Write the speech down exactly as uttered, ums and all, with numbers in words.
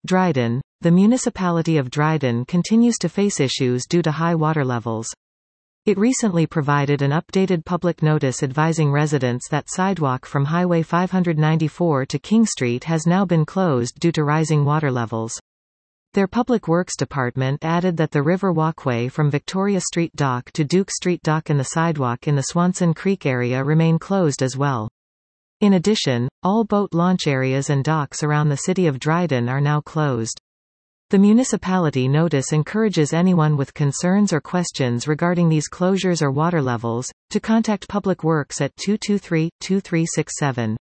Dryden. The municipality of Dryden continues to face issues due to high water levels. It recently provided an updated public notice advising residents that sidewalk from Highway five ninety-four to King Street has now been closed due to rising water levels. Their Public Works Department added that the river walkway from Victoria Street Dock to Duke Street Dock and the sidewalk in the Swanson Creek area remain closed as well. In addition, all boat launch areas and docks around the city of Dryden are now closed. The municipality notice encourages anyone with concerns or questions regarding these closures or water levels, to contact Public Works at two two three, two three six seven.